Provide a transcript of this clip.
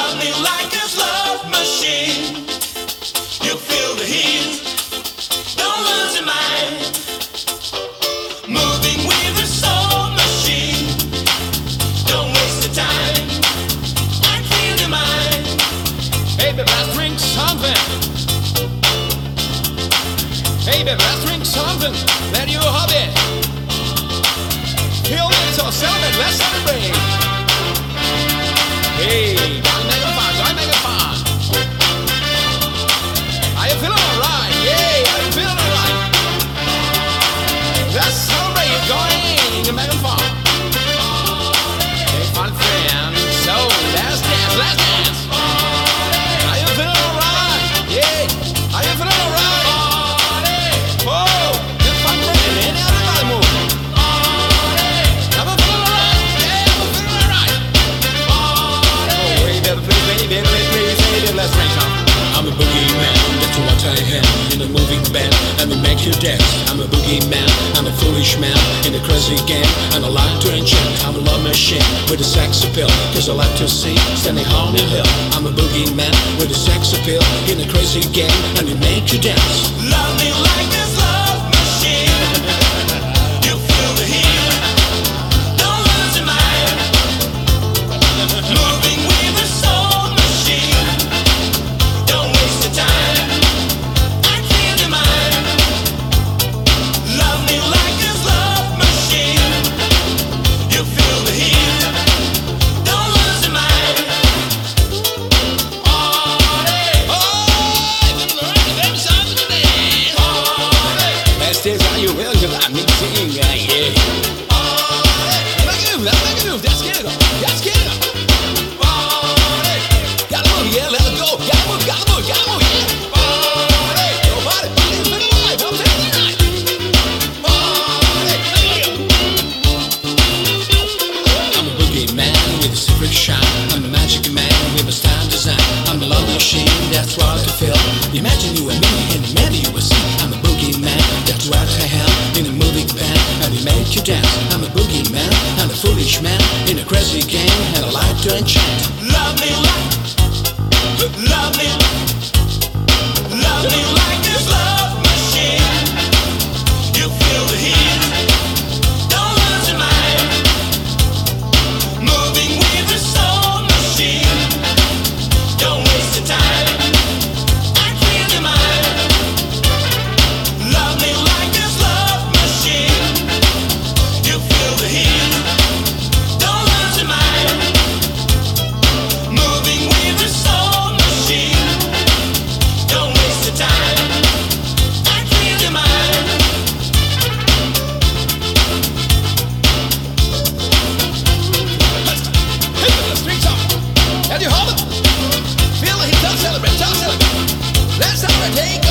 Love me like a love machine. You feel the heat, don't lose your mind. Moving with a soul machine. Don't waste the time and feel your mind. Hey baby, let's drink something. Hey baby, let's drink something. Let you hop it. Feel it, so celebrate, let's celebrate. Hey, join make it fun, join make it fun. Are you feeling alright? Yeah, are you feeling alright? Let's celebrate, join make it fun. Hey, fun friend, so let's dance, let's dance. Are you feeling alright? Yeah, are you feeling alright? Oh, get fun friend, and everybody move. Let's drink some. I'm a boogeyman, that's what I am. In a moving band, and we make you dance. I'm a boogeyman, I'm a foolish man. In a crazy game, and I like to enchant. I'm a love machine with a sex appeal, cause I like to see standing on the hill. I'm a boogeyman with a sex appeal. In a crazy game, and we make you dance. Love me like this love machine. You feel the heat, don't lose your mind. Moving with a soul machine. Don't waste your time and feel your mind. Love me like this love machine. You feel the heat, don't lose your mind. Let's dance how you will, cause I'm mixing, yeah. Make a move, let's get it up, let's get it up. Gotta move, yeah, let it go. Gotta move, yeah. Nobody, it's been alive, I'm feeling right. I'm a boogeyman with a secret shine. I'm a magic man with a style design. I'm a love machine, that's what I feel. Imagine you and me, and maybe you will see. I'm a boogeyman, that's what I am. In a moving band, and we make you dance. I'm a boogeyman, I'm a foolish man. In a crazy game, and I like to enchant. Love me like this love machine. You feel the heat, don't lose your mind. Moving with a soul machine. Don't waste your time and feel your mind. Love me like this love machine. You feel the heat, don't lose your mind. Moving with a soul machine. Don't waste your time and feel your mind. Let's drink some. And you hold it. Feel it, don't celebrate. Let's celebrate.